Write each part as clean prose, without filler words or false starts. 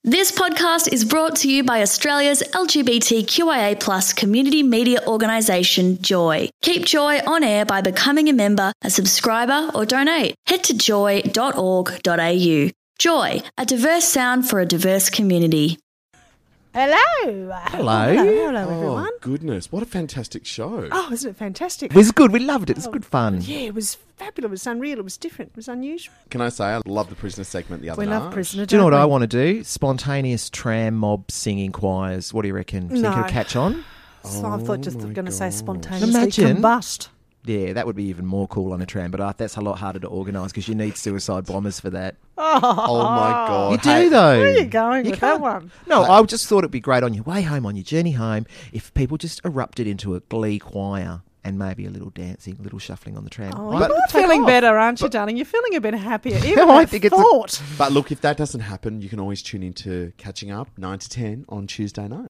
This podcast is brought to you by Australia's LGBTQIA+ community media organisation, Joy. Keep Joy on air by becoming a member, a subscriber or donate. Head to joy.org.au. Joy, a diverse sound for a diverse community. Hello, everyone. Oh, goodness. What a fantastic show. Oh, isn't it fantastic? It was good. We loved it. It was good fun. Yeah, it was fabulous. It was unreal. It was different. It was unusual. Can I say I love the Prisoner segment the other We night? love Prisoner. Do you know what don't I we? want to do? Spontaneous tram mob singing choirs. What do you reckon? Think No. it'll catch on? So I thought just my going to say God. spontaneously Imagine. combust. Yeah, that would be even more cool on a tram, but that's a lot harder to organise because you need suicide bombers for that. Oh, my God. You do, though. Where are you going You with can't- that one? No, I just thought it'd be great on your way home, on your journey home, if people just erupted into a glee choir and maybe a little dancing, a little shuffling on the tram. Oh, But you're take feeling off. better, aren't you, darling? You're feeling a bit happier. Even No, I that think it's a- thought. But look, if that doesn't happen, you can always tune into Catching Up 9 to 10 on Tuesday night.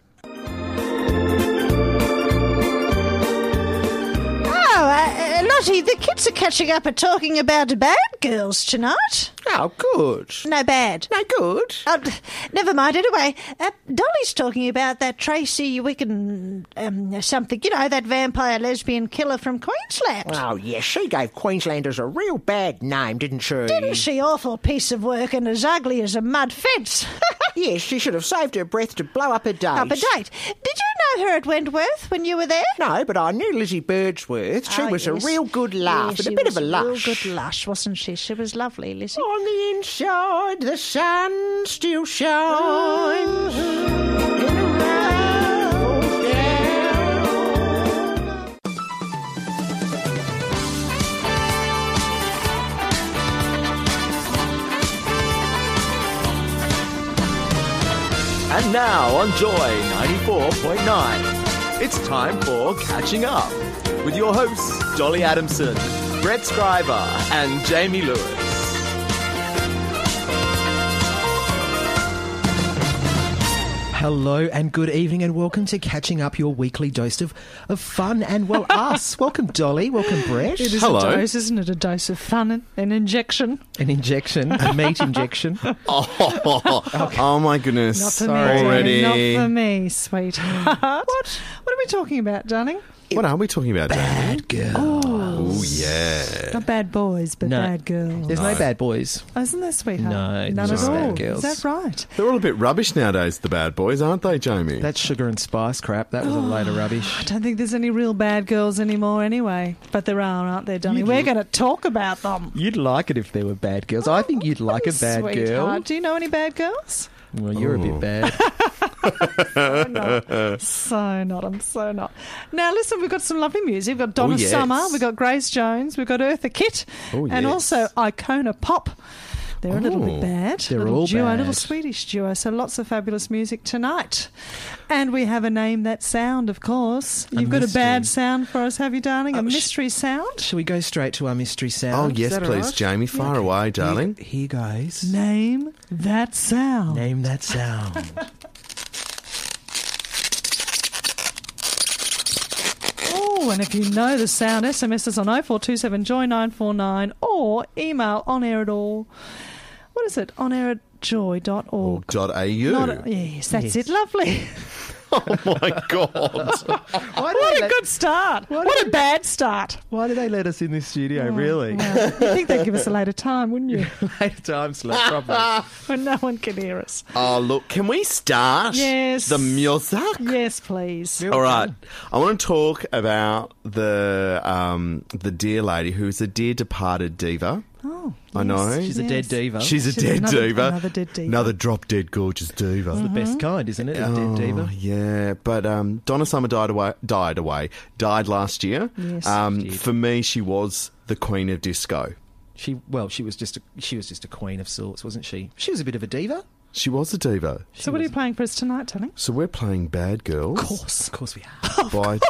Oh, Lottie, the kids are catching up and talking about bad girls tonight. Oh, good. No bad. No, good. Never mind. Anyway, Dolly's talking about that Tracy Wicken something. You know, that vampire lesbian killer from Queensland. Oh, yes, she gave Queenslanders a real bad name, didn't she? Didn't she? Awful piece of work and as ugly as a mud fence. Yes, she should have saved her breath to blow up her date. Up a date. Did you know her at Wentworth when you were there? No, but I knew Lizzie Birdsworth. She Oh, was yes. a real good laugh Yeah, and a she bit was of a lush. real good lush, wasn't she? She was lovely, Lizzie. On the inside, the sun still shines. And the rain falls down. And now on Joy 94.9, it's time for Catching Up with your hosts Dolly Adamson, Brett Scriber and Jamie Lewis. Hello and good evening and welcome to Catching Up, your weekly dose of fun and, well, us. Welcome, Dolly. Welcome, Brett. It is Hello. a dose, isn't it? A dose of fun, an injection. An injection, a meat injection. Oh, my goodness. Not for Sorry. me, Already. darling. Not for me, sweetheart. What are we talking about, darling? What are we talking about, Jamie? Bad girl. Oh, yeah. Not bad boys, but No. bad girls. There's no bad boys. Oh, isn't there, sweetheart? No, None just at bad all. girls. Is that right? They're all a bit rubbish nowadays, the bad boys, aren't they, Jamie? That's sugar and spice crap. That was a load of rubbish. I don't think there's any real bad girls anymore anyway. But there are, aren't there, darling? We're going to talk about them. You'd like it if there were bad girls. I think you'd like a bad girl. Sweetheart. Do you know any bad girls? Well, you're a bit bad. So not. I'm so not. Now, listen, we've got some lovely music. We've got Donna Oh, yes. Summer. We've got Grace Jones. We've got Eartha Kitt. Oh, And yes. also Icona Pop. They're a little bit Oh. bad. They're little all duo, bad. little Swedish duo. So lots of fabulous music tonight. And we have a Name That Sound, of course. You've got a bad sound for us, have you, darling? A mystery sound? Shall we go straight to our mystery sound? Oh, yes, that all please, right? Jamie. Fire away, darling. Here goes. Name That Sound. Name that sound. Oh, and if you know the sound, SMS us on 0427 Joy 949 or email onair at all. What is it? onair@joy.org. .au. Yes, that's Yes. it. Lovely. Oh, my God. What a good start. What a bad start. Why did they let us in this studio, really? Well, you think they'd give us a later time, wouldn't you? Later time slot, probably. When no one can hear us. Oh, look, can we start Yes. the music? Yes, please. All right. I want to talk about the dear lady who's a dear departed diva. Oh, I know. She's a dead diva. She's a She's dead another- diva. another dead diva. Another drop dead gorgeous diva. the best kind, isn't it? A dead diva. Oh, yeah, but Donna Summer died last year. Yes, she did. For me, she was the queen of disco. She was just a queen of sorts, wasn't she? She was a bit of a diva. She was a diva. So what are you playing for us tonight, darling? So we're playing Bad Girls. Of course we are. By,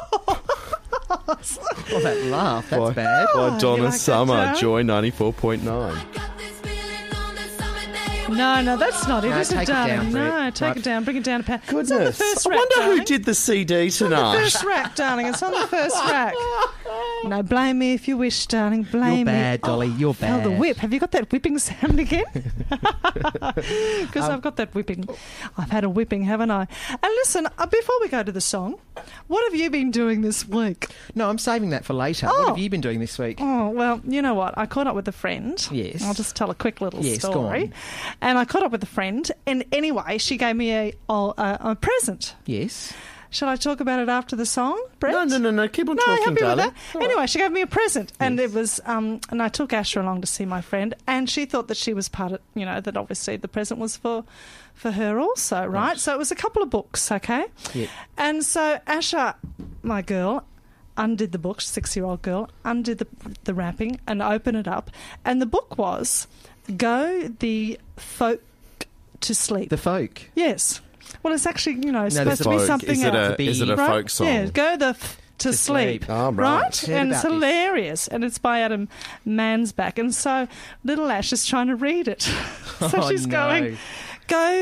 Oh, that laugh, that's bad. by Donna like that, Summer, Joe? Joy 94.9. No, that's not it, No, is it, take it darling? down, No, Brett. take Right. it down. Bring it down a pound. Goodness. It's on the first I rack, wonder darling. who did the CD tonight. First rack, darling. It's on the first rack. No, blame me if you wish, darling. Blame You're me. bad, Dolly. You're Fell bad. the whip. Have you got that whipping sound again? Because I've got that whipping. I've had a whipping, haven't I? And listen, before we go to the song, what have you been doing this week? No, I'm saving that for later. Oh. What have you been doing this week? Oh, well, you know what? I caught up with a friend. Yes. I'll just tell a quick little Yes, go story. on. And I caught up with a friend, and anyway, she gave me a present. Yes. Shall I talk about it after the song, Brett? No. Keep on No, talking, happy darling. with that. Anyway, she gave me a present, and it was, and I took Asher along to see my friend, and she thought that she was part of, that obviously the present was for her also, right? So it was a couple of books, okay? Yep. And so Asher, my girl, undid the book, 6-year-old girl, undid the wrapping and opened it up, and the book was Go the Folk to Sleep. The folk. Yes. Well, it's actually, supposed there's to be Folk. something Is it else. is it a Right? folk song? Yeah, go to sleep. Oh, right. Heard And it's about this. hilarious. And it's by Adam Mansbach. And so little Ash is trying to read it. So Oh, she's no. going, go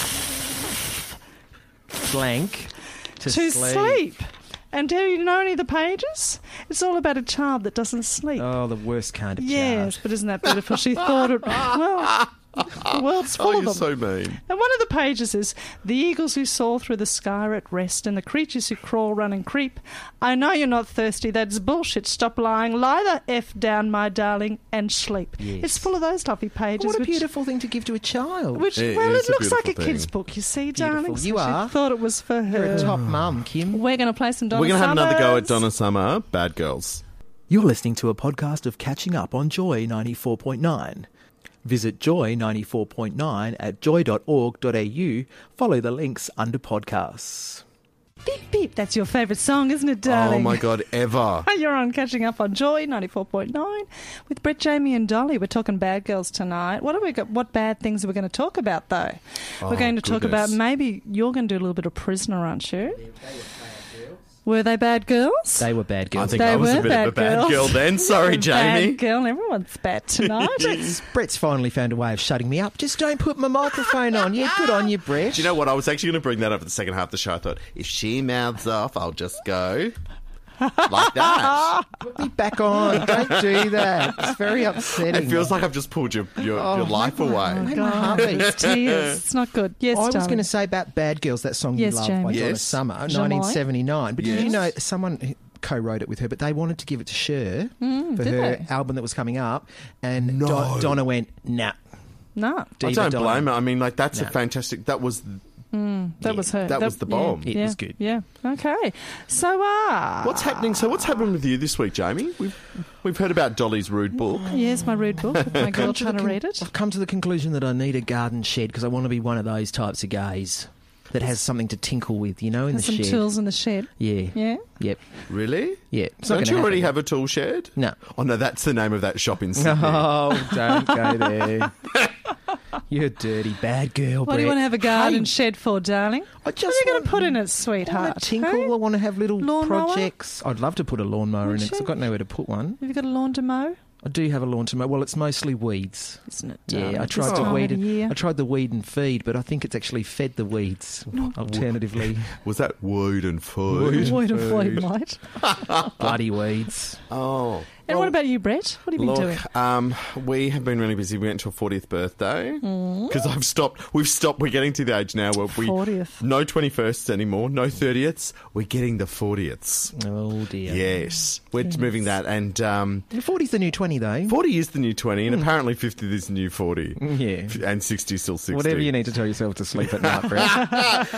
Blank. To sleep. And do you know any of the pages? It's all about a child that doesn't sleep. Oh, the worst kind of Yes, child. but isn't that beautiful? She thought it, well, the world's full Oh, of you're them. so mean. And one of the pages is, the eagles who soar through the sky are at rest, and the creatures who crawl, run and creep. I know you're not thirsty, that's bullshit, stop lying, lie the F down, my darling, and sleep. Yes. It's full of those lovely pages. What a which, beautiful thing to give to a child. Which, It well, is it a looks like a beautiful kid's thing. book, you see, Beautiful. darling. So You she are. thought it was for her. You're a top mum, Kim. We're going to play some Donna We're going to have another go at Summers. Donna Summer, Bad Girls. You're listening to a podcast of Catching Up on Joy 94.9. Visit Joy 94.9 at joy.org.au. Follow the links under podcasts. Beep, beep. That's your favourite song, isn't it, darling? Oh, my God, ever. You're on Catching Up on Joy 94.9 with Brett, Jamie and Dolly. We're talking bad girls tonight. What have we got? What bad things are we going to talk about, though? We're going to talk about, goodness. maybe you're going to do a little bit of Prisoner, aren't you? Were they bad girls? They were bad I girls. think They I was were a bit of a bad bad girls. girl then. Sorry, Jamie. Bad girl. Everyone's bad tonight. Brett's finally found a way of shutting me up. Just don't put my microphone on. Yeah, good on you, Brett. Do you know what? I was actually going to bring that up at the second half of the show. I thought, if she mouths off, I'll just go like that. Put me back on. Don't do that. It's very upsetting. It feels like I've just pulled your life away. Make my heart beat. It's tears. It's not good. Yes, I was darling. going to say about Bad Girls, that song Yes, you love Jamie. by Donna Yes. Summer, Jamie. 1979. But did Yes. you know someone co-wrote it with her, but they wanted to give it to Cher for did her they? album that was coming up, and No. Donna went, nah. No, I Diva don't Donna. blame her. I mean, like, that's a No. fantastic... That was... that was her. That was the bomb. It was good. Yeah. Okay. So, What's happening? So what's happening with you this week, Jamie? We've heard about Dolly's rude book. Yes, my rude book. With my girl trying to read it. I've come to the conclusion that I need a garden shed because I want to be one of those types of gays that has something to tinkle with, in There's the some shed. tools in the shed. Yeah. Yeah. Yep. Really? Yeah. It's not Don't gonna you already happen. have a tool shed? No. Oh, no, that's the name of that shop in Sydney. Oh, don't go there. You're a dirty bad girl, What do you want to have a garden shed for, darling? I What just are you going want- to put in it, I want sweetheart? to tinkle. Hey? I want to have little Lawnmower? projects. I'd love to put a lawnmower Would in it because you? I've got nowhere to put one. Have you got a lawn to mow? I do have a lawn to mow. Well, it's mostly weeds. Isn't it? Yeah, I this tried to time weed. of the year? I tried the weed and feed, but I think it's actually fed the weeds. Alternatively, Was that wood and food? Void of void, mate. bloody weeds. Oh. And what about you, Brett? What have you been doing? Look, we have been really busy. We went to a 40th birthday because I've stopped. We've stopped. We're getting to the age now where we 40th. no 21st anymore, no 30ths. We're getting the 40ths. Oh dear. Yes, we're moving that, and 40's the new 20, though. 40 is the new 20, and apparently 50 is the new 40. Yeah. And 60 is still 60. Whatever you need to tell yourself to sleep at night, Brett.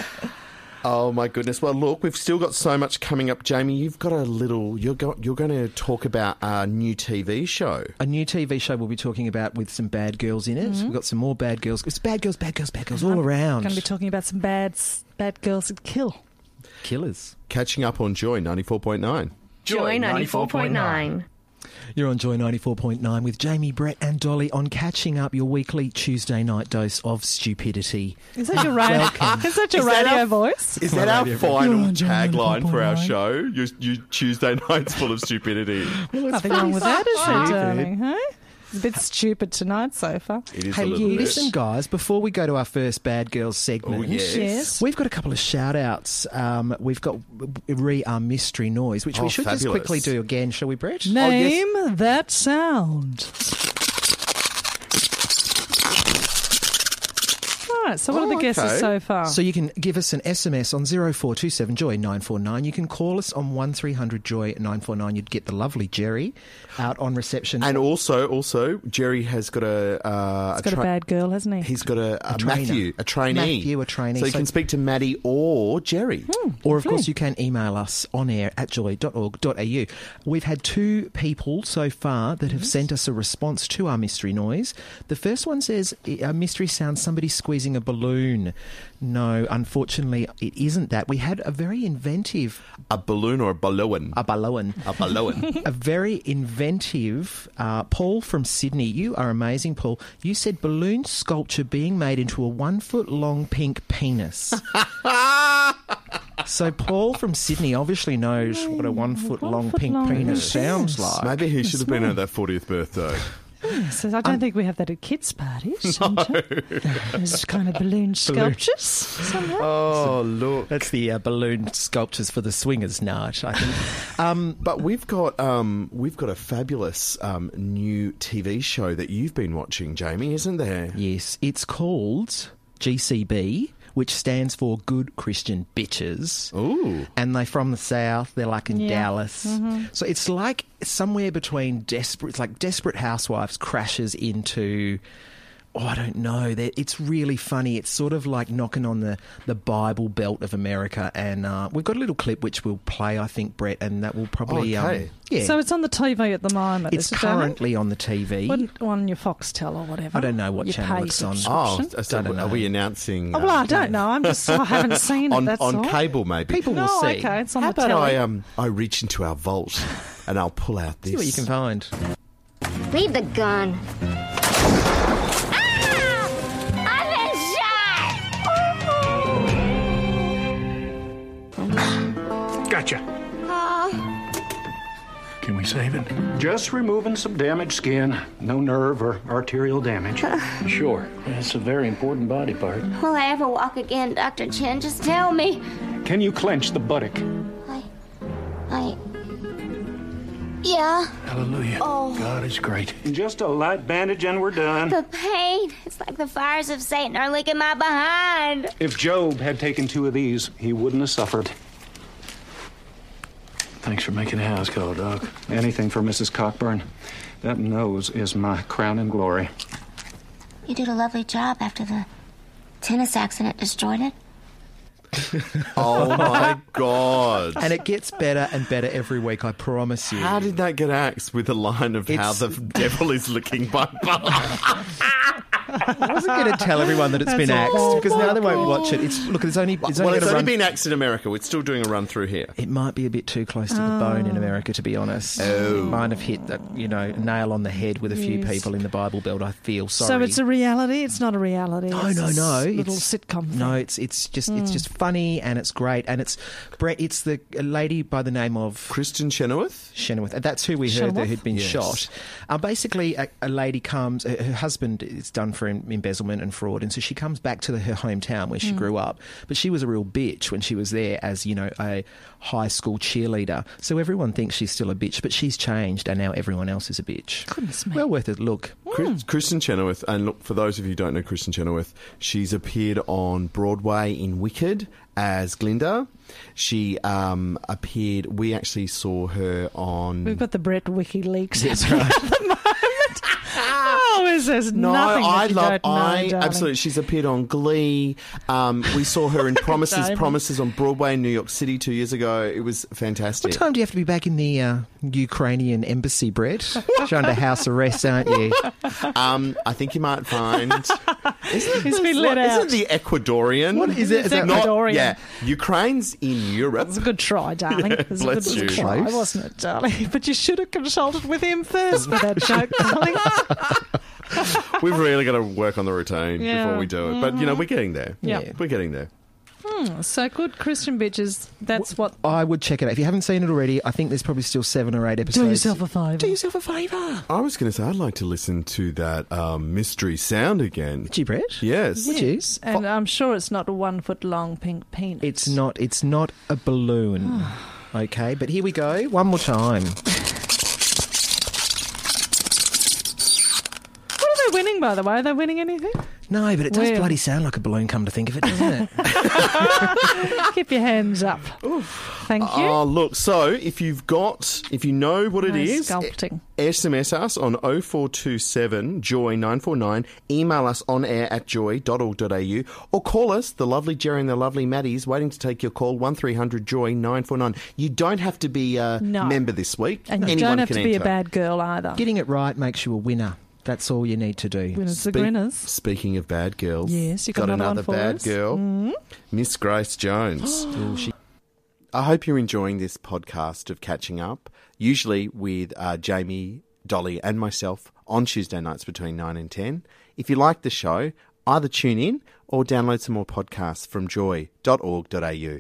Oh my goodness! Well, look, we've still got so much coming up, Jamie. You've got a little. You're going to talk about our new TV show. A new TV show we'll be talking about with some bad girls in it. We've got some more bad girls. It's bad girls all around. Going to be talking about some bad girls that kill. Killers. Catching up on Joy 94.9. Joy 94.9. You're on Joy 94.9 with Jamie, Brett and Dolly on Catching Up, your weekly Tuesday night dose of stupidity. Is that your radio? Welcome. Is that your Is that radio our- voice? Is that our final You're on Joy tagline for our 94.9. show? Your Tuesday nights full of stupidity. Nothing wrong with that, is there, darling? Huh? a bit stupid tonight so far. It is Hey, a little bit. listen, guys, before we go to our first Bad Girls segment, Oh, yes. we've got a couple of shout-outs. We've got our mystery noise, which we should just fabulous. quickly do again, shall we, Brett? Name that sound. All right, so what are the guesses okay. so far? So you can give us an SMS on 0427-JOY 949. You can call us on 1300-JOY 949. You'd get the lovely Jerry out on reception. And also, Jerry has got He's got a bad girl, hasn't he? He's got a trainer. Matthew, a trainee. Matthew, a trainee. So you can speak to Maddie or Jerry. Or, of course, you can email us on air at joy.org.au. We've had 2 people so far that have sent us a response to our mystery noise. The first one says, a mystery sound, somebody squeezing a balloon. No, unfortunately, it isn't that. We had a very inventive... A balloon or a balloon? A balloon. A balloon. A very inventive... Paul from Sydney, you are amazing, Paul. You said balloon sculpture being made into a 1-foot-long pink penis. So Paul from Sydney obviously knows what a 1-foot-long pink penis sounds like. Maybe he should have been at that 40th birthday. So I don't think we have that at kids' parties. There's kind of balloon sculptures somehow. Oh, look. That's the balloon sculptures for the swingers night, I think. But we've got a fabulous new TV show that you've been watching, Jamie, isn't there? Yes, it's called GCB, which stands for Good Christian Bitches. Ooh. And they're from the South. They're like in Dallas. Mm-hmm. So it's like somewhere between Desperate Housewives crashes into... Oh, I don't know. It's really funny. It's sort of like knocking on the Bible Belt of America. And we've got a little clip which we'll play, I think, Brett, and that will probably... Okay. So it's on the TV at the moment. It's currently on the TV. On your Foxtel or whatever. I don't know what Your channel pay it's on. subscription. So Don't know. are we announcing... Oh, well, I don't know. I haven't seen it. That's on all. cable, maybe? People will No, see. okay, it's on How the about telly. I reach into our vault and I'll pull out this. See what you can find. Leave the gun. Gotcha. Can we save it? Just removing some damaged skin. No nerve or arterial damage. Sure. It's a very important body part. Will I ever walk again, Dr. Chen? Just tell me. Can you clench the buttock? Yeah. Hallelujah. Oh. God is great. Just a light bandage and we're done. The pain. It's like the fires of Satan are licking my behind. If Job had taken 2 of these, he wouldn't have suffered. Thanks for making a house call, Doc. Anything for Mrs. Cockburn. That nose is my crown and glory. You did a lovely job after the tennis accident destroyed it. Oh, my God. And it gets better and better every week, I promise you. How did that get axed with a line of how the devil is licking my butt? I wasn't going to tell everyone that it's been axed because now they won't watch it. It's only been axed in America. We're still doing a run through here. It might be a bit too close to the bone in America, to be honest. Oh. Might have hit that, nail on the head with a few people in the Bible Belt. I feel sorry. So it's a reality? It's not a reality. No. It's No, a little sitcom thing. No, it's just funny and it's great. And it's Brett. It's the lady by the name of Kristen Chenoweth. And that's who we heard that who'd been Yes. shot. Basically, a lady comes. Her husband is done for embezzlement and fraud, and so she comes back to her hometown where she grew up. But she was a real bitch when she was there as a high school cheerleader. So everyone thinks she's still a bitch, but she's changed, and now everyone else is a bitch. Goodness me. Well worth a look. Kristen Chenoweth, and look, for those of you who don't know Kristen Chenoweth, she's appeared on Broadway in Wicked as Glinda. She appeared... We actually saw her on... We've got the Brett WikiLeaks That's right. at the moment. There's nothing that you don't know, darling. Absolutely. She's appeared on Glee. We saw her in Promises on Broadway in New York City 2 years ago. It was fantastic. What time do you have to be back in the Ukrainian embassy, Brett? You're under house arrest, aren't you? I think you might find... He's been let out. Isn't the Ecuadorian? What is it? It's Ecuadorian. Yeah. Ukraine's in Europe. It's a good try, darling. Yeah, It was bless a good you. try, Close. wasn't it, darling? But you should have consulted with him first for that joke, darling. We've really got to work on the routine Yeah. before we do it. But, we're getting there. Yeah. We're getting there. So good, Christian Bitches. That's what. I would check it out. If you haven't seen it already, I think there's probably still 7 or 8 episodes. Do yourself a favour. Do yourself a favour. I was going to say, I'd like to listen to that mystery sound again. Gee, Brett? Yes. Would you? And I'm sure it's not a 1 foot long pink penis. It's not a balloon. Okay, but here we go. One more time. What are they winning, by the way? Are they winning anything? No, but it does bloody sound like a balloon, come to think of it, doesn't it? Keep your hands up. Thank you. Oh, look, so if you know what it is, sculpting. SMS us on 0427 Joy 949, email us on air at joy.org.au, or call us, the lovely Jerry and the lovely Maddie's waiting to take your call, 1300 Joy 949. You don't have to be a member this week. And you Anyone don't have can to be a enter. bad girl either. Getting it right makes you a winner. That's all you need to do. Winners the grinners. Speaking of bad girls, Yes, you got another one for bad us? girl, Miss Grace Jones. I hope you're enjoying this podcast of Catching Up, usually with Jamie, Dolly and myself on Tuesday nights between 9 and 10. If you like the show, either tune in or download some more podcasts from joy.org.au. Joy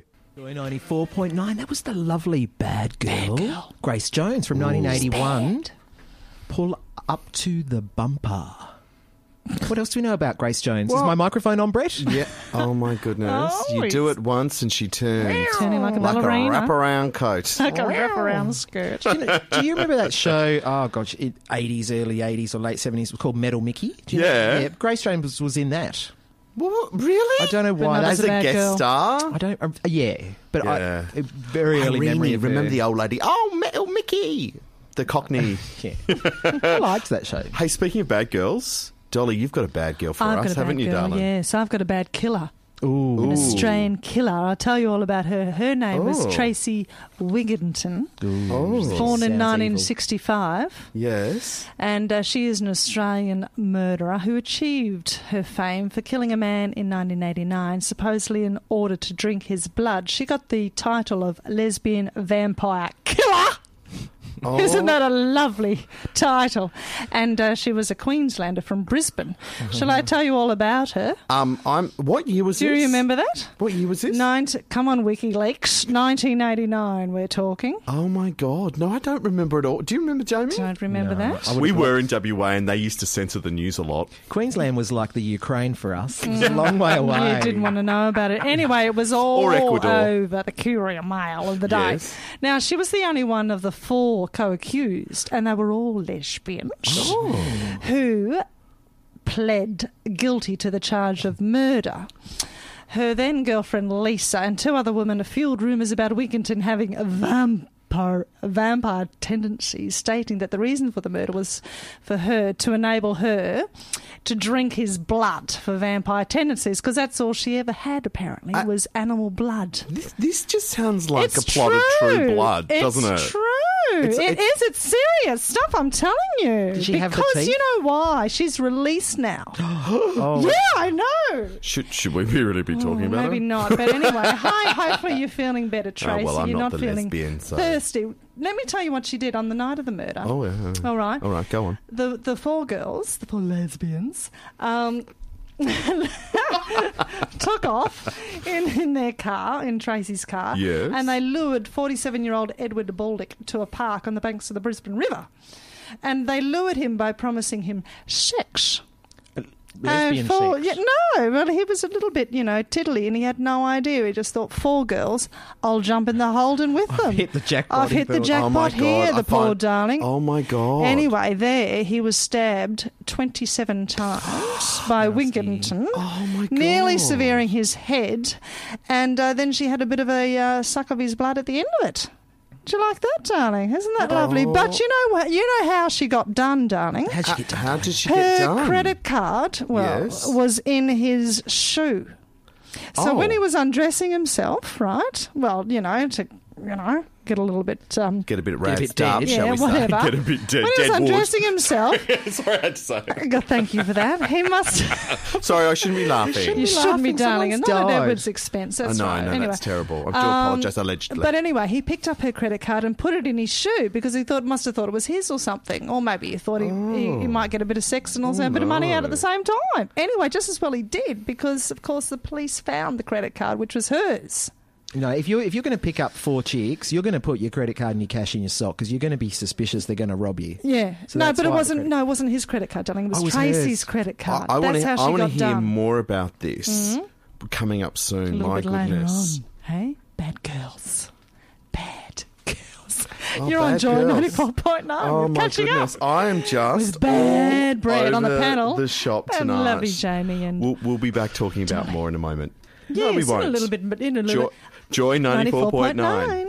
94.9, that was the lovely Bad Girl. Grace Jones from 1981. Pull up to the bumper. What else do we know about Grace Jones? Is my microphone on, Brett? Yeah. Oh, my goodness. You do it once and she turns. Turning like a like ballerina. a wraparound coat. Like a wraparound skirt. Do you remember that show, 80s, early 80s or late 70s, it was called Metal Mickey? Do you know? Yeah. Grace Jones was in that. What? Really? I don't know why. not As a bad guest girl. star? I don't. But Yeah. very early Irene, memory of her. remember the old lady? Oh, Metal Mickey. The Cockney. Yeah. I liked that show. Hey, speaking of bad girls, Dolly, you've got a bad girl for I've us, got a haven't bad you, girl, darling? yes. I've got a bad killer. Ooh. An Australian killer. I'll tell you all about her. Her name was Tracy Wigginton, born in 1965. Yes. And she is an Australian murderer who achieved her fame for killing a man in 1989, supposedly in order to drink his blood. She got the title of lesbian vampire killer. Oh. Isn't that a lovely title? And she was a Queenslander from Brisbane. Shall I tell you all about her? What year was Do this? you remember that? What year was this? Come on, WikiLeaks. 1989, we're talking. Oh, my God. No, I don't remember at all. Do you remember, Jamie? Don't remember that? We were in WA and they used to censor the news a lot. Queensland was like the Ukraine for us. It was a long way away. You didn't want to know about it. Anyway, it was all Or Ecuador. over the Courier Mail of the day. Yes. Now, she was the only one of the 4 co-accused, and they were all lesbians who pled guilty to the charge of murder. Her then girlfriend Lisa and 2 other women fueled rumours about Wigginton having a vampire tendencies, stating that the reason for the murder was for her to enable her to drink his blood for vampire tendencies, because that's all she ever had, apparently, was animal blood. This just sounds like It's a plot of True Blood, doesn't it? It's true. It's serious stuff, I'm telling you. Did she have the because teeth? you know why? She's released now. Oh, Yeah, I know. Should we really be talking about Maybe it? not, but anyway, hopefully you're feeling better, Tracy. well, I'm you're not not the feeling lesbian, so- thirsty. Let me tell you what she did on the night of the murder. Oh, yeah. All right. All right, go on. The 4 girls, the 4 lesbians, took off in their car, in Tracy's car, Yes. and they lured 47-year-old Edward Baldick to a park on the banks of the Brisbane River. And they lured him by promising him sex. lesbian sex. Well, he was a little bit, tiddly, and he had no idea. He just thought, 4 girls, I'll jump in the Holden with them. hit the jackpot, I've he hit the thought. Oh, my jackpot here, God. the poor darling. Oh, my God. Anyway, there he was stabbed 27 times by Wigginton, Oh, my God. nearly severing his head, and then she had a bit of a suck of his blood at the end of it. Do you like that, darling? Isn't that lovely? But you know what? You know how she got done, darling? How'd she get done? How did she get Her done? credit card, Yes. was in his shoe. So Oh. when he was undressing himself, right? Well, to get a little bit... Get a bit razzed dead, up, yeah, shall we whatever. say? Get a bit dead. When he was undressing himself... Sorry, I had to say it. God, thank you for that. He must... Sorry, I shouldn't be laughing. You shouldn't be, darling, and not at died. Edward's expense. That's No, right. no, Anyway, that's terrible. I do apologise, allegedly. But anyway, he picked up her credit card and put it in his shoe because he must have thought it was his or something. Or maybe he thought he might get a bit of sex and also a bit of money out at the same time. Anyway, just as well he did because, of course, the police found the credit card, which was hers. No, if you're going to pick up 4 chicks, you're going to put your credit card and your cash in your sock because you're going to be suspicious they're going to rob you. Yeah. So no, that's but it why wasn't. No, it wasn't his credit card, darling. It was Oh, it was Tracy's hers. credit card. I want That's how to she got hear done. more about this coming up A soon. little My bit later goodness. on. Hey, bad girls. Bad girls. Oh, You're on bad Joy girls. 94.9. Oh, You're my catching goodness. up. I am just With bad bread on the over panel. the shop And tonight. lovely Jamie and... We'll be back talking about more in a moment. yes, no, we won't. in a little bit, but in a little Joy 94.9. 94.9.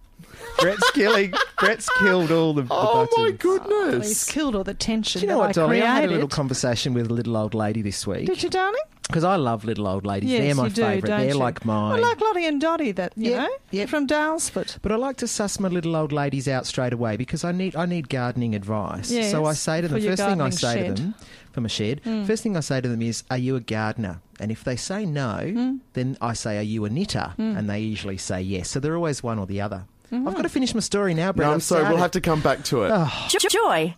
Brett's killed all the Oh, buttons. my He's goodness. killed all the tension Do you know that what, Dolly? I had a created. little conversation with a little old lady this week. Did you, darling? Because I love little old ladies. Yes, They're my you do, favourite. don't They're you? like mine. I like Lottie and Dottie, that, you know, from Dalesford. But I like to suss my little old ladies out straight away because I need gardening advice. Yes, so I say to for them, your first thing I gardening say shed. to them, from a shed, first thing I say to them is, are you a gardener? And if they say no, then I say, are you a knitter? And they usually say yes. So they're always one or the other. I've got to finish my story now, Brett. No, I'm I've sorry. We'll started. have to come back to it. Joy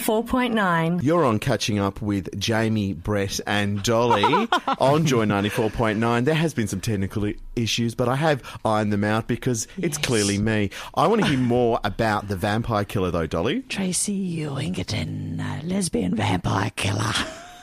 94.9. You're on Catching Up with Jamie, Brett and Dolly on Joy 94.9. There has been some technical issues, but I have ironed them out because it's clearly me. I want to hear more about the vampire killer, though, Dolly. Tracy Wingerton, lesbian vampire killer.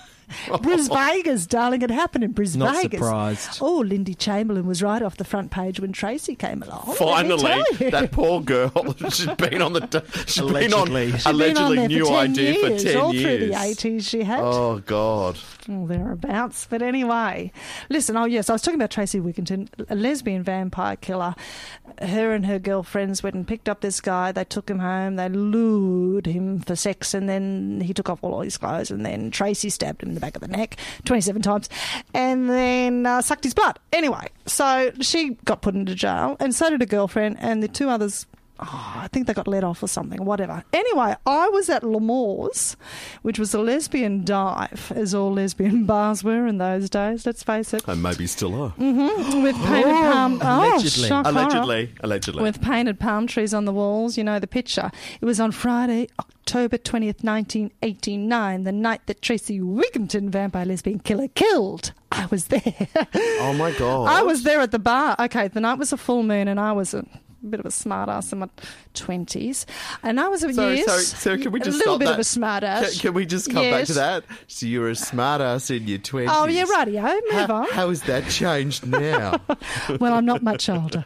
Bris Vegas, darling. It happened in Bris Not Vegas. surprised. Oh, Lindy Chamberlain was right off the front page when Tracy came along. let me Finally, tell you. that poor girl. She's been on the. She's Allegedly. been on She's She'd been on there new for 10 idea years, for 10 all years. through the 80s she had. Oh God. Thereabouts. But anyway, listen, I was talking about Tracy Wigginton, a lesbian vampire killer. Her and her girlfriends went and picked up this guy. They took him home. They lured him for sex, and then he took off all his clothes, and then Tracy stabbed him in the back of the neck 27 times, and then sucked his blood. Anyway, so she got put into jail, and so did her girlfriend, and the two others... Oh, I think they got let off or something, whatever. Anyway, I was at L'Amour's, which was a lesbian dive, as all lesbian bars were in those days, let's face it. And maybe still are. With painted palm... Allegedly. shock horror. Allegedly. With painted palm trees on the walls, you know, the picture. It was on Friday, October 20th, 1989, the night that Tracy Wigginton, vampire lesbian killer, killed. I was there. Oh my God. I was there at the bar. Okay, the night was a full moon and I was a bit of a smart ass in my 20s. And I was a So can we just a little stop bit that? of a smart ass. Can we just come back to that? So you were a smart ass in your 20s. Oh, yeah, rightio. Move on. How has that changed now? Well, I'm not much older.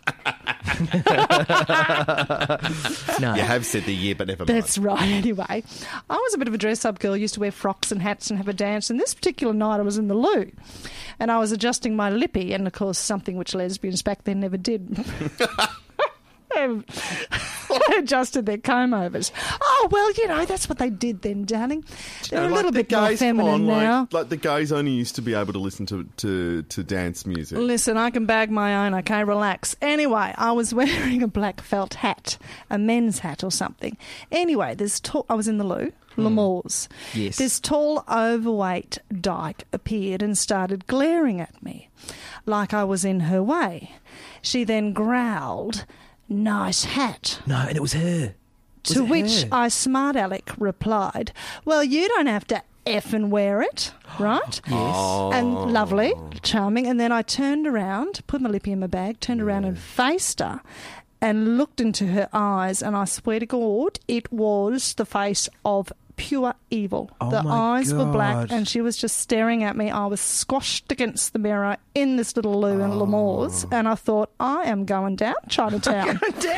No. You have said the year, but never mind. That's right. Anyway, I was a bit of a dress-up girl, used to wear frocks and hats and have a dance. And this particular night I was in the loo and I was adjusting my lippy, and, of course, something which lesbians back then never did. They adjusted their comb-overs. Oh, well, you know, that's what they did then, darling. They're a little bit more feminine now. Like the guys only used to be able to listen to dance music. Listen, I can bag my own, okay? Relax. Anyway, I was wearing a black felt hat, a men's hat or something. Anyway, I was in the loo, L'Amour's. Yes. This tall, overweight dyke appeared and started glaring at me like I was in her way. She then growled, "Nice hat." No, and it was her. To which I, smart aleck, replied, "Well, you don't have to effing wear it, right?" Yes. And lovely, charming. And then I turned around, put my lippy in my bag, turned around and faced her and looked into her eyes. And I swear to God, it was the face of pure evil. Oh The my eyes were black God. and she was just staring at me. I was squashed against the mirror in this little loo in L'Amour's, and I thought, I am going down Chinatown.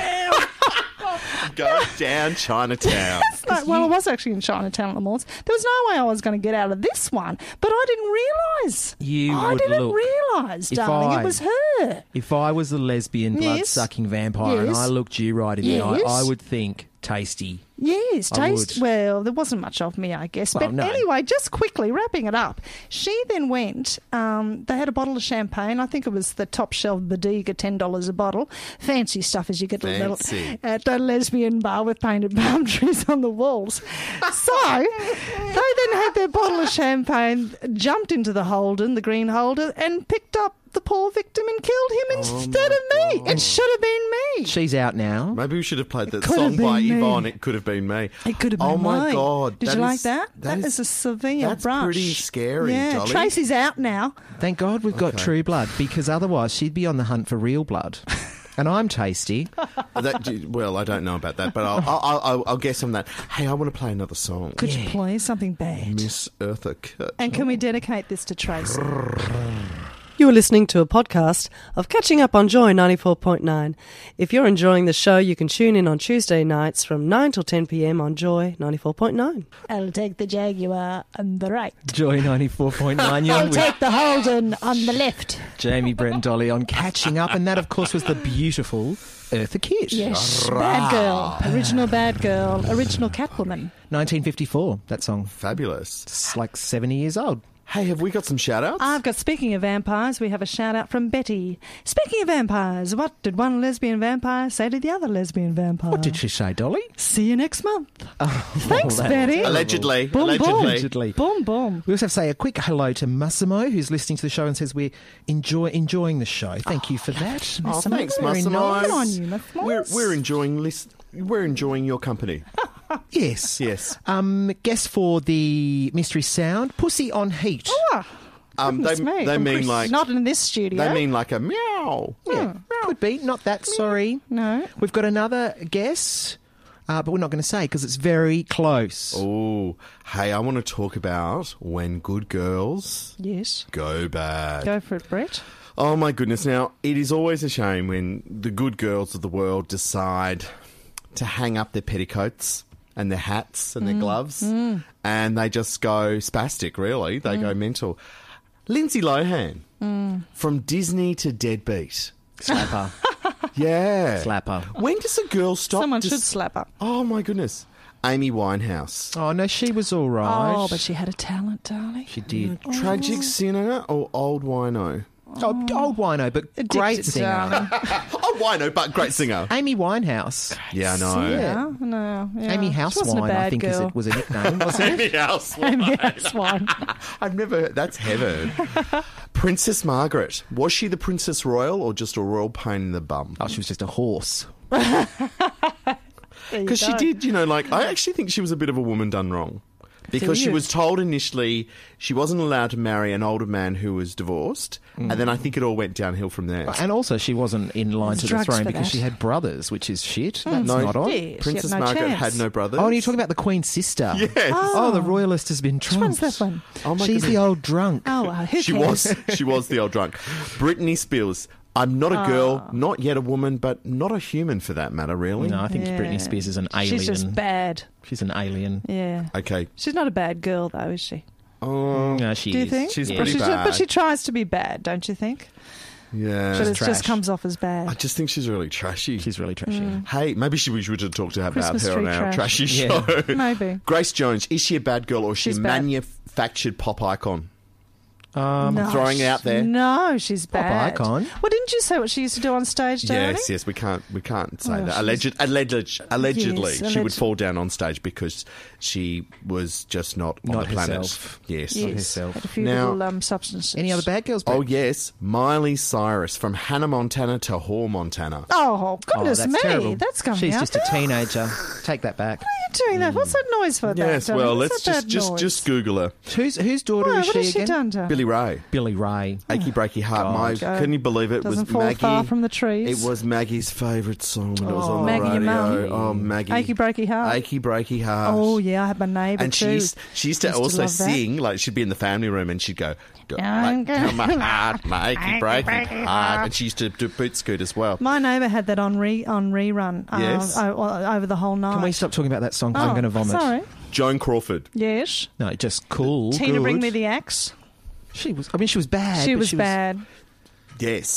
Go down Chinatown. Well, I was actually in Chinatown at L'Amour's. There was no way I was going to get out of this one, but I didn't realise. I didn't realise, if darling. It was her. If I was a lesbian Yes. blood-sucking vampire and Yes. I looked you right in the eye, Yes. I would think tasty. Yes. is. Well, there wasn't much of me, I guess. Well, but no. anyway, just quickly wrapping it up. She then went, they had a bottle of champagne. I think it was the top shelf Bodega, $10 a bottle. Fancy stuff as you get at a lesbian bar with painted palm trees on the walls. So they then had their bottle of champagne, jumped into the Holden, the green Holden, and picked up the poor victim and killed him instead of me. It should have been me. She's out now. Maybe we should have played that could song have been by me. Yvonne. It could have been me. It could have been Oh, my me. God. Did you like that? That is a severe That's brush. pretty scary, Yeah, Dolly. Tracy's out now. Thank God we've got True Blood, because otherwise she'd be on the hunt for real blood. And I'm tasty. Well, I don't know about that, but I'll guess on that. Hey, I want to play another song. Could you play something bad? Miss Eartha Kitt. And can we dedicate this to Tracy? You're listening to a podcast of Catching Up on Joy 94.9. If you're enjoying the show, you can tune in on Tuesday nights from 9 till 10 p.m. on Joy 94.9. I'll take the Jaguar on the right. Joy 94.9. I'll take the Holden on the left. Jamie, Brett and Dolly on Catching Up. And that, of course, was the beautiful Eartha Kitt. Yes, bad girl. Original bad girl. Original Catwoman. 1954, that song. Fabulous. It's like 70 years old. Hey, have we got some shout-outs? I've got, speaking of vampires, we have a shout-out from Betty. Speaking of vampires, what did one lesbian vampire say to the other lesbian vampire? What did she say, Dolly? See you next month. Thanks, Betty. Allegedly. Boom, Allegedly. Boom, boom. We also have to say a quick hello to Massimo, who's listening to the show and says we're enjoying the show. Thank you for that. Oh, thanks, Very Massimo. nice. Good on you, Massimo. We're enjoying your company. Yes. Yes. Guess for the mystery sound, Pussy on Heat. Oh, goodness me. They mean like... Not in this studio. They mean like a meow. Yeah, could be. Not that, sorry. No. We've got another guess, but we're not going to say because it's very close. Oh, hey, I want to talk about when good girls Yes. go bad. Go for it, Brett. Oh, my goodness. Now, it is always a shame when the good girls of the world decide to hang up their petticoats and their hats and their gloves and they just go spastic, really. They go mental. Lindsay Lohan, from Disney to Deadbeat. Slapper. Yeah. Slapper. When does a girl stop? Someone should slap her. Oh, my goodness. Amy Winehouse. Oh, no, she was all right. Oh, but she had a talent, darling. She did. Tragic singer or old wino? Oh, old wino, but great Addicted, singer. darling. Old wino, but great singer. Amy Winehouse. Yeah, I know. Yeah, no. Yeah. Amy She wasn't a Housewine, I bad think, girl. was a nickname, wasn't Amy it? Housewine. Amy Housewine. I've never heard. That's heaven. Princess Margaret. Was she the Princess Royal or just a royal pain in the bum? Oh, she was just a horse. Because she did, I actually think she was a bit of a woman done wrong. Because she was told initially she wasn't allowed to marry an older man who was divorced, and then I think it all went downhill from there. And also, she wasn't in line to the drugs throne for because that. she had brothers, which is shit. That's No, not on. Yeah, she Princess had no Margaret chance. had no brothers. Oh, and you're talking about the Queen's sister. Yes. Oh, the royalist has been Which one's trumped. that one? Oh my She's goodness. the old drunk. Oh, who She cares? was the old drunk. Britney Spears. I'm not a girl, not yet a woman, but not a human for that matter, really. No, I think Yeah. Britney Spears is an alien. She's just bad. She's an alien. Yeah. Okay. She's not a bad girl, though, is she? Oh, No, she Do you is. think? She's Yeah. pretty bad. But she tries to be bad, don't you think? yeah. But it trash. just comes off as bad. I just think she's really trashy. She's really trashy. Hey, maybe we should have talked to her about Christmas her on tree our trash. trashy Yeah. show. Maybe. Grace Jones, is she a bad girl or is she a She's bad. manufactured pop icon? No, throwing it out there. No, she's Pop bad. icon. Well, didn't you say what she used to do on stage, darling? Yes, we can't say Oh, that. she's- Allegedly, Yes, she would fall down on stage because she was just not on Not the planet. herself. Yes. Yes, herself. had a few Now- little substances. Any other bad girls? Brett? Oh yes, Miley Cyrus from Hannah Montana to Whore Montana. Oh, goodness that's me. terrible. That's coming She's out just a there. teenager. Take that back. Why are you doing that? What's that noise for? Yes, that, well, What's let's that just noise? just Google her. Whose daughter Why, is what she has she again? done to her? Billy Ray. Billy Ray. Achy Breaky Heart. God. Can you believe it? Doesn't was fall Maggie. far from the trees. It was Maggie's favourite song when it was on Maggie, the your radio. mum. Oh, Maggie. Achy Breaky Heart. Achy Breaky Heart. Oh, yeah, I had my neighbour And too. she used to also love that. sing, like she'd be in the family room and she'd go, my heart, my achy breaky heart. And she used to do boot scoot as well. My neighbour had that on rerun Yes. over the whole night. Can we stop talking about that song? Oh, I'm going to vomit. Sorry. Joan Crawford. Yes. No, just cool. Tina, good. bring me the axe. She was bad. She but was bad. Yes.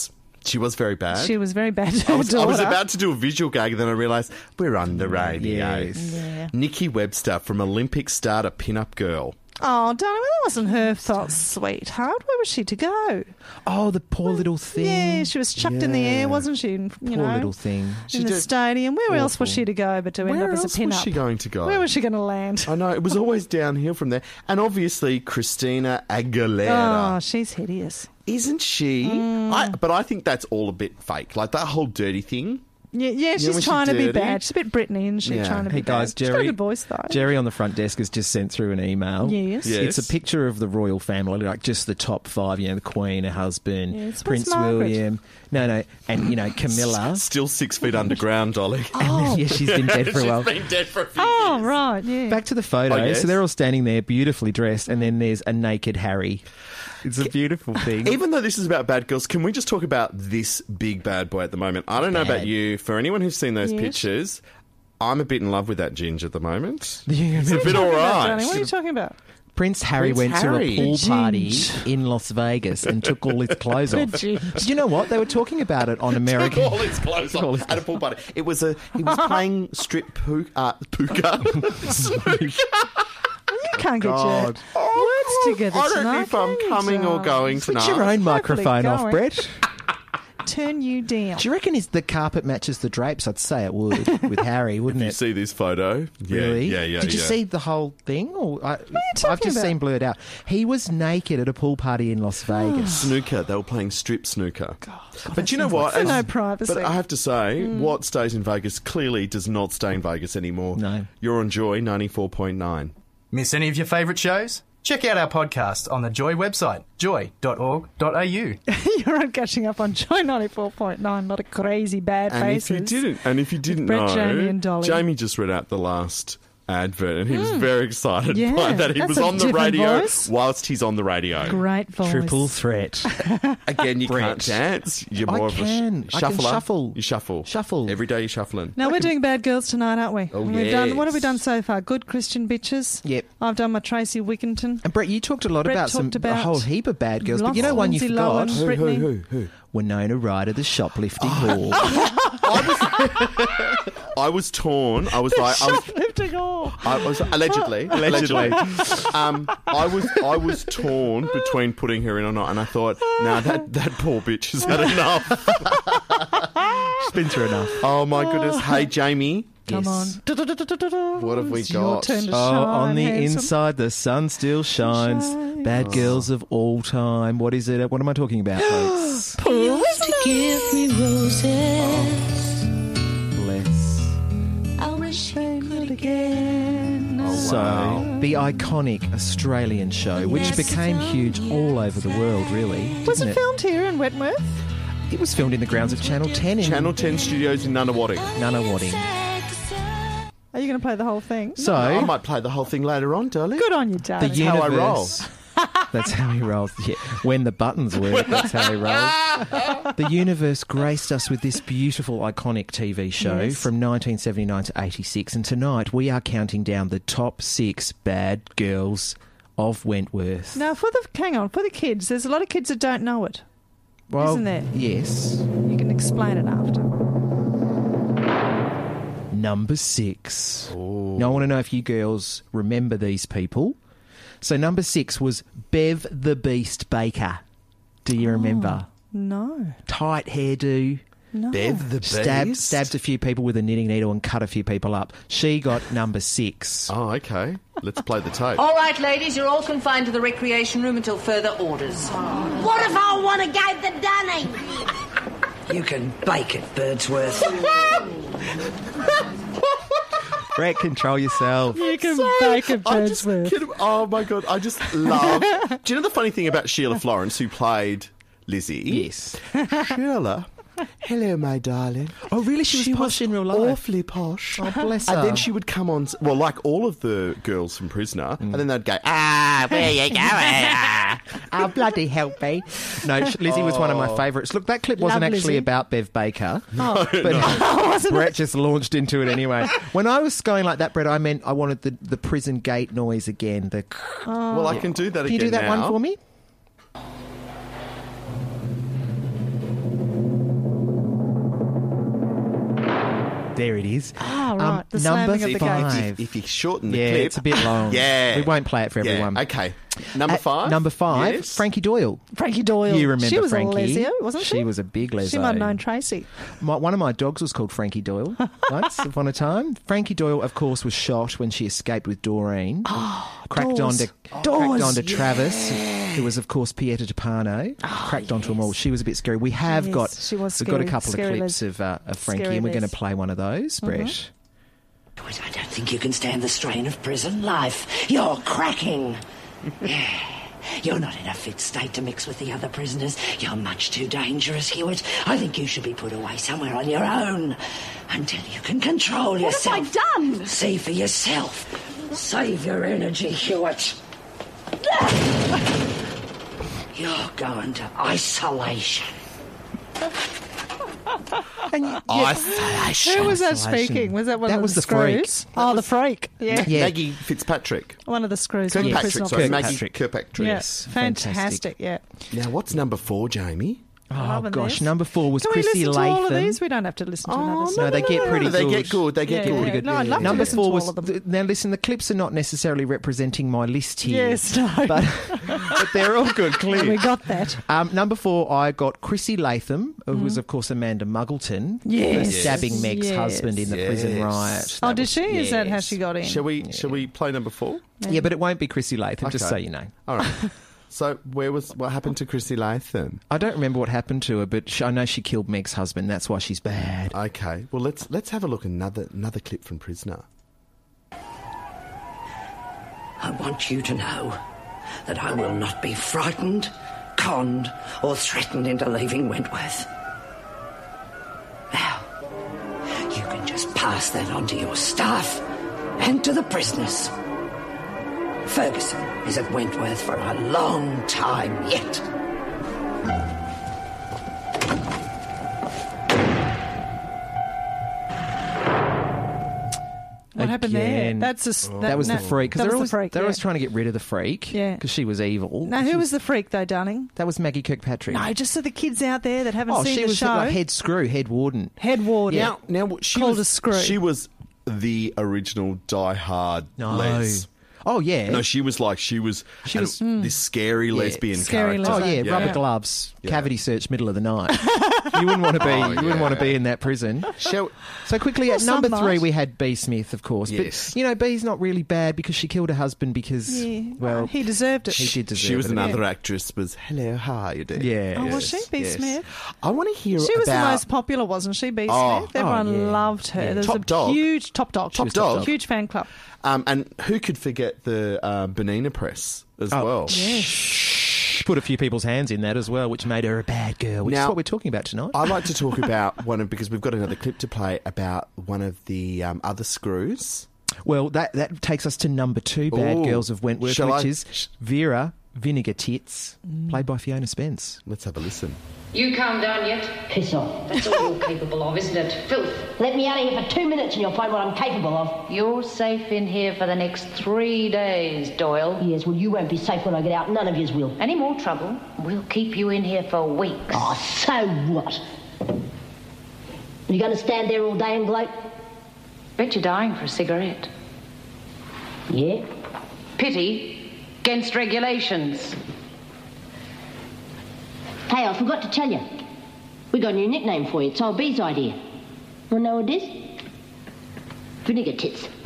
She was very bad. She was very bad to her I was daughter. about to do a visual gag, and then I realised we're on the radio. Yes. Yeah. Nikki Webster from Olympic starter pin-up girl. Oh, darling, well, that wasn't her fault, sweetheart. Where was she to go? Oh, the poor little thing. Yeah, she was chucked in the air, wasn't she? You Poor know, little thing. She in the did- stadium. Where else was Awful. she to go but to end Where up as a else pin-up? was she going to go? Where was she going to land? I know, it was always downhill from there. And obviously, Christina Aguilera. Oh, she's hideous. Isn't she? But I think that's all a bit fake. Like, that whole dirty thing. Yeah, when she's she's trying to be dirty? bad. She's a bit Britney, isn't she? Yeah. Trying to Hey be guys, bad. She's got a Jerry. good voice, though. Jerry on the front desk has just sent through an email. Yes. Yes. It's a picture of the royal family, like just the top 5. You know, the Queen, her husband, Yes, Prince what's Margaret? William. No, and Camilla. Still 6 feet underground, Dolly. And yeah, she's been dead for a while. She's been dead for a few Oh, years. right, yeah. Back to the photo. Oh, yes. So they're all standing there, beautifully dressed, and then there's a naked Harry. It's a beautiful thing. Even though this is about bad girls, can we just talk about this big bad boy at the moment? I don't know about Bad. you. For anyone who's seen those Yes. pictures, I'm a bit in love with that Ginge at the moment. It's a bit all Darling, what are you right. talking about? Prince Harry Prince went Harry. to a pool party Ginge. in Las Vegas and took all his clothes The off. Ginge. Did you know what? They were talking about it on American... Took all his clothes Took all off his- at a pool party. He was playing strip puka. You can't get God. your words together I don't tonight, know if I'm can you, coming or darling? going Put tonight. your own Hopefully microphone off, going. Brett. Turn you down. Do you reckon the carpet matches the drapes? I'd say it would with Harry, wouldn't You it? see this photo? Yeah, Really? Yeah. Did you see the whole thing? Or I've talking just about? seen blurred out. He was naked at a pool party in Las Vegas. snooker? They were playing strip snooker. But you know what? like no privacy. But I have to say, what stays in Vegas clearly does not stay in Vegas anymore. No. You're on Joy 94.9. Miss any of your favourite shows? Check out our podcast on the Joy website, joy.org.au. You're on catching up on Joy 94.9, not a crazy bad And faces. if you didn't Brett, know, Jamie and Dolly. Jamie just read out the last advert, and he was very excited Yeah, by that. He that's was a on the different radio voice. whilst he's on the radio. Great voice. Triple threat. Again, you Brett. can't dance. You're I more of a can. I can shuffler. shuffle. You shuffle. Shuffle. Every day you're shuffling. Now, we're doing Bad Girls tonight, aren't we? Oh, We've done, what have we yes. done so far? Good Christian Bitches. Yep. I've done my Tracy Wickington. And Brett, you talked a lot Brett about talked a about whole heap of bad girls, but lots you know of one you Lindsay forgot? Lohan. Brittany. Who? Winona Ryder, the shoplifting whore. I was torn. I was like, Shoplifting all. I was allegedly. I was torn between putting her in or not, and I thought, nah, that poor bitch has had enough. She's been through enough. Oh my goodness! Hey, Jamie. Come Yes. on. What have we It's your got? turn to Oh, shine, on the handsome. inside, the sun still shines. Shine. Bad girls of all time. What is it? What am I talking about, folks? Give me roses. Bless. I wish They could again. So, the iconic Australian show, which became huge all over the world, really. Was didn't it filmed here in Wentworth? It was filmed in the grounds of Channel 10 in Channel 10 Studios in Nunawading. Nunawading. Are you going to play the whole thing? So, I might play the whole thing later on, darling. Good on you, the darling. That's how I roll. universe. That's how he rolls. Yeah. When the buttons work, that's how he rolls. The universe graced us with this beautiful, iconic TV show Yes. from 1979 to 86. And tonight we are counting down the top 6 bad girls of Wentworth. Now, for the kids, there's a lot of kids that don't know it. Well, isn't there? Yes. You can explain it after. Number 6. Now I want to know if you girls remember these people. So number 6 was Bev the Beast Baker. Do you remember? No. Tight hairdo. No. Bev the Beast? Stabbed a few people with a knitting needle and cut a few people up. She got number 6. Oh, okay. Let's play the tape. All right, ladies, you're all confined to the recreation room until further orders. What if I want to go the dunny? You can bake it, Birdsworth. Brett, control yourself. You can bake a Birdsworth. Oh my god, I just love. Do you know the funny thing about Sheila Florence, who played Lizzie? Yes. Sheila. Hello, my darling. Oh, really? She was posh in real life? Awfully posh. Oh, bless her. And then she would come on, well, like all of the girls from Prisoner, and then they'd go, where you going? Oh, bloody help me. No, Lizzie was one of my favourites. Look, that clip wasn't Love actually Lizzie. about Bev Baker. Oh. But Brett just launched into it anyway. When I was going like that, Brett, I meant I wanted the prison gate noise again. well, I can do that Can you again do that now. one for me? There it is. Oh, right. The number slamming of the 5. If you shorten the Yeah, clip. it's a bit long. Yeah. We won't play it for everyone. Okay. Number 5? Number 5, Yes. Frankie Doyle. Frankie Doyle. You remember she was Frankie? a lesio, wasn't she? She was a big lesio. She might have known Tracy. One of my dogs was called Frankie Doyle once upon a time. Frankie Doyle, of course, was shot when she escaped with Doreen. Cracked onto Travis, who was, of course, Pieta Tupano. Cracked onto them all. She was a bit scary. We have got she was we've got a scary. couple Scary of clips of Frankie, Scary and we're Les. going to play one of those, Brett. I don't think you can stand the strain of prison life. You're cracking. You're not in a fit state to mix with the other prisoners. You're much too dangerous, Hewitt. I think you should be put away somewhere on your own until you can control yourself. What have I done? See for yourself. Save your energy, Hewitt. You're going to isolation. Isolation. Who was that speaking? Was that one of was the the freak. screws? Oh, the freak. Yeah. Maggie Fitzpatrick. One of the screws. on the prison Kirkpatrick. Sorry, officers. Maggie Kirkpatrick. Yes. Fantastic. Yeah. Now, what's number 4, Jamie? Oh, Loving gosh. this. Number 4 was Can we Chrissy listen to all of Latham. these? We don't have to listen to another. No, they get pretty They good. get good. They get good. Pretty good. No, I'd love to Number listen to 4 all was... of them. Now, listen, the clips are not necessarily representing my list here. Yes, no. But they're all good clips. We got that. Number 4, I got Chrissy Latham, who was, of course, Amanda Muggleton, Yes. for stabbing Meg's Yes. husband in the prison riot. Oh, did she? Is that how she got in? Shall we play number 4? Yeah, but it won't be Chrissy Latham, just Okay. so you know. All right. So, what happened to Chrissy Latham? I don't remember what happened to her, but I know she killed Meg's husband. That's why she's bad. Okay. Well, let's have a look at another clip from Prisoner. I want you to know that I will not be frightened, conned, or threatened into leaving Wentworth. Now, you can just pass that on to your staff and to the prisoners. Ferguson is at Wentworth for a long time yet. What happened there? Again. That was the freak. That Because was the freak. they're yeah. always trying to get rid of the freak. Yeah. Because she was evil. Now, who was the freak, though, darling? That was Maggie Kirkpatrick. No, just so the kids out there that haven't Oh, seen she the was show. like head screw, head warden. Head warden. Now she Called was a screw. She was the original Die Hard Les. Oh, yeah. No, she was this scary lesbian Scary character. Oh yeah, Yeah. rubber gloves, cavity search, middle of the night. You wouldn't want to be. You wouldn't want to be in that prison. So quickly, at Well, number some 3, might. we had B. Smith, of course. Yes. But B's not really bad because she killed her husband because well, he deserved it. he did deserve She was it. another actress. Was hello, how are you doing? Yeah. Oh, was she? B. Smith? I want to hear She was about the most popular, wasn't she, B. Oh. Smith? Everyone yeah. loved her. Yeah. There's Top a dog. huge top dog. Top dog. Huge fan club. and who could forget the Benina Press as well? Yes. Put a few people's hands in that as well, which made her a bad girl, which is Now, what we're talking about tonight. I'd like to talk about because we've got another clip to play about one of the other screws. Well, that takes us to number 2, Bad Ooh. Girls of Wentworth, Shall which I- is Vera Vinegar Tits, played by Fiona Spence. Let's have a listen. You calm down yet? Piss off. That's all you're capable of, isn't it? Filth. Let me out of here for 2 minutes and you'll find what I'm capable of. You're safe in here for the next 3 days, Doyle. Yes, well, you won't be safe when I get out. None of yous will. Any more trouble, we'll keep you in here for weeks. Oh, so what? You going to stand there all day and gloat? Bet you're dying for a cigarette. Yeah. Pity against regulations. Hey, I forgot to tell you. We got a new nickname for you. It's old B's idea. Want to know what it is? Vinegar Tits. Hey,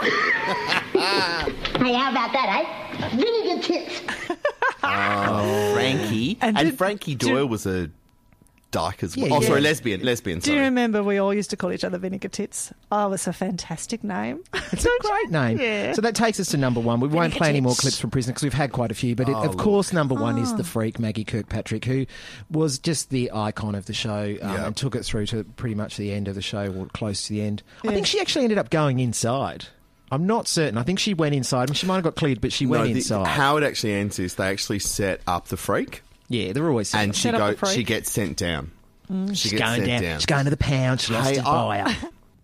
how about that, eh? Vinegar Tits. Frankie. And Frankie Doyle was a dyke as well. Yeah, Oh, yeah. sorry, lesbian. Do you Sorry. remember we all used to call each other Vinegar Tits? Oh, it's a fantastic name. It's a great name. Yeah. So that takes us to number 1. We won't play any more clips from Prisoner because we've had quite a few. But of course, number 1 is the freak, Maggie Kirkpatrick, who was just the icon of the show and took it through to pretty much the end of the show, or close to the end. I think she actually ended up going inside. I'm not certain. I think she went inside. She might have got cleared, but she went inside. How it actually ends is they actually set up the freak. Yeah, they're always and set up the freak. she gets sent down. She She's gets going sent down. down. She's going to the pound. She lost his buyer.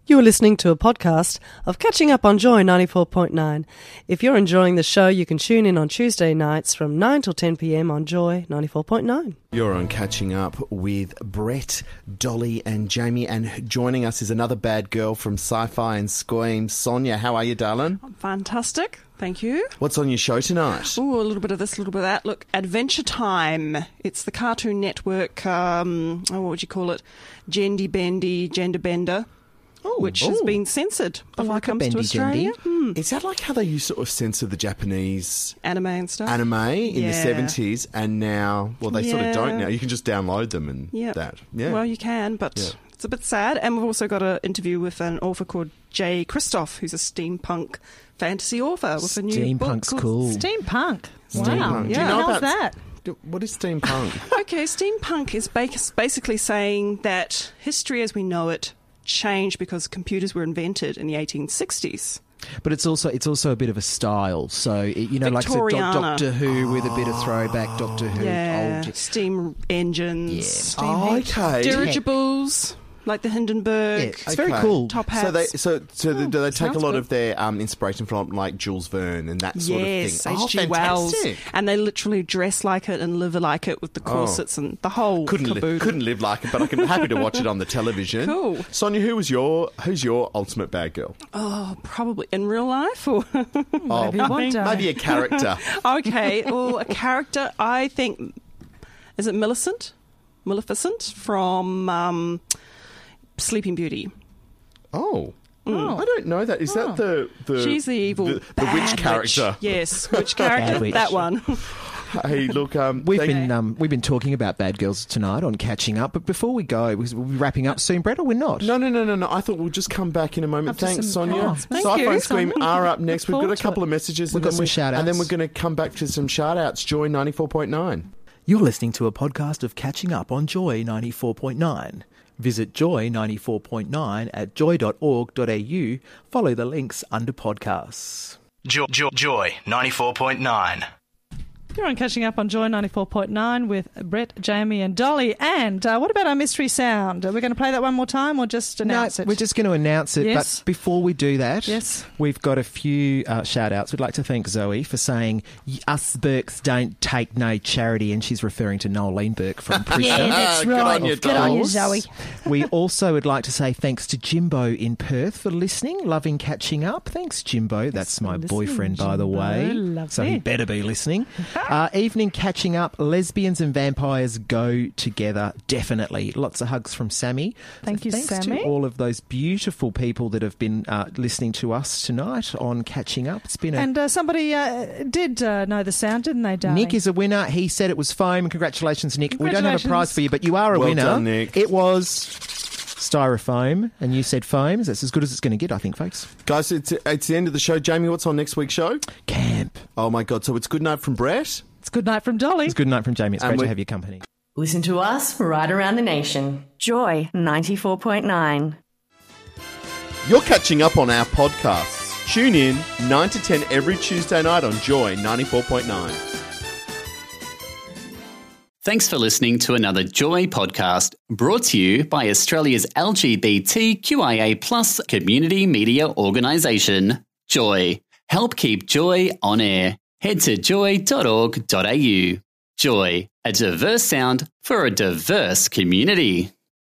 You are listening to a podcast of Catching Up on Joy 94.9. If you're enjoying the show, you can tune in on Tuesday nights from 9 till 10 p.m. on Joy 94.9. You're on Catching Up with Brett, Dolly and Jamie, and joining us is another bad girl from Sci-Fi and Scream, Sonia. How are you, darling? I'm fantastic. Thank you. What's on your show tonight? Oh, a little bit of this, a little bit of that. Look, Adventure Time. It's the Cartoon Network, what would you call it? Gender Bender. Which has been censored before it comes to Australia. Is that like how they used to sort of censor the Japanese anime and stuff? Anime in the 70s, and now, well, they sort of don't now. You can just download them and that. Yeah. Well, you can, but it's a bit sad. And we've also got an interview with an author called Jay Kristoff, who's a steampunk fantasy author with a new book. Steampunk's cool. Steampunk. Wow. Steampunk. Yeah. Do you know How's about that? What is steampunk? Okay, steampunk is basically saying that history as we know it changed because computers were invented in the 1860s. But it's also a bit of a style. So, like Doctor Who with a bit of throwback Doctor Who. Old Steam engines. Yeah. Steam okay. Dirigibles. Like the Hindenburg. Yeah, it's very cool. Top hats. So do they take a lot of their inspiration from like Jules Verne and that sort of thing? Yes, H.G. Wells. And they literally dress like it and live like it with the corsets and the whole caboodle. Couldn't live like it, but I'm happy to watch it on the television. Cool. Sonia, who's your ultimate bad girl? Oh, probably in real life or maybe a character. Okay, well, a character, I think, is it Maleficent from Sleeping Beauty. Oh. I don't know that. Is that the she's the evil the witch character? Witch. Yes, witch character. That one. Hey, look, we've been talking about bad girls tonight on Catching Up, but before we go, we'll be wrapping up soon, Brett, or we're not? No. I thought we'll just come back in a moment. Thanks, Sonia. Thank you. Sci-Fi Scream are up next. We've got a couple of messages. We've got some shout-outs. And then we're going to come back to some shout-outs. Joy 94.9. You're listening to a podcast of Catching Up on Joy 94.9. Visit Joy 94.9 at joy.org.au. Follow the links under podcasts. Joy 94.9. You're on Catching Up on Joy 94.9 with Brett, Jamie and Dolly. And what about our mystery sound? Are we going to play that one more time or just announce it? We're just going to announce it. Yes. But before we do that, yes, we've got a few shout-outs. We'd like to thank Zoe for saying, us Burkes don't take no charity, and she's referring to Nolene Burke from Prisoner. Yeah, that's right. Good on you, Zoe. We also would like to say thanks to Jimbo in Perth for listening, loving Catching Up. Thanks, Jimbo. That's my boyfriend, by the way. Lovely. So he better be listening. Evening Catching Up. Lesbians and vampires go together, definitely. Lots of hugs from Sammy. Thanks to all of those beautiful people that have been listening to us tonight on Catching Up. It's been and somebody did know the sound, didn't they, darling? Nick is a winner. He said it was foam. Congratulations, Nick. We don't have a prize for you, but you are a winner. Well done, Nick. It was styrofoam, and you said foam. That's as good as it's going to get, I think, folks. Guys, it's the end of the show. Jamie, what's on next week's show? Camp. Oh, my God. So it's good night from Brett. It's good night from Dolly. It's good night from Jamie. It's great to have your company. Listen to us right around the nation. Joy 94.9. You're catching up on our podcasts. Tune in 9 to 10 every Tuesday night on Joy 94.9. Thanks for listening to another Joy podcast brought to you by Australia's LGBTQIA+ community media organisation, Joy. Help keep Joy on air. Head to joy.org.au. Joy, a diverse sound for a diverse community.